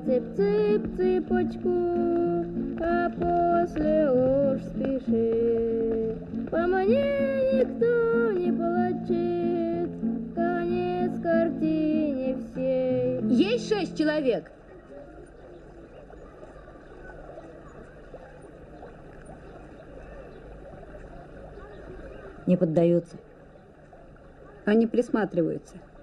Цып-цып цыпочку, а после уж спеши. По мне никто не плачет, конец картине всей. Есть 6 человек? Не поддаются. Они присматриваются.